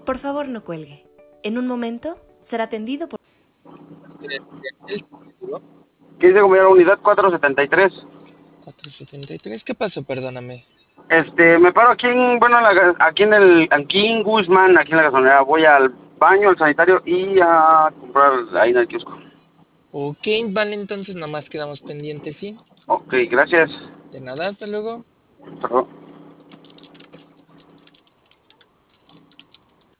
Por favor, no cuelgue. En un momento será atendido por... ¿El seguro? Quise comer la unidad 473. 473. ¿Qué pasó? Perdóname. Me paro aquí en, bueno, aquí en Guzmán, aquí en la gasolinera. Voy al baño, al sanitario y a comprar ahí en el kiosco. Ok, vale, entonces nada más quedamos pendientes, ¿sí? Ok, gracias. De nada, hasta luego. Hasta luego.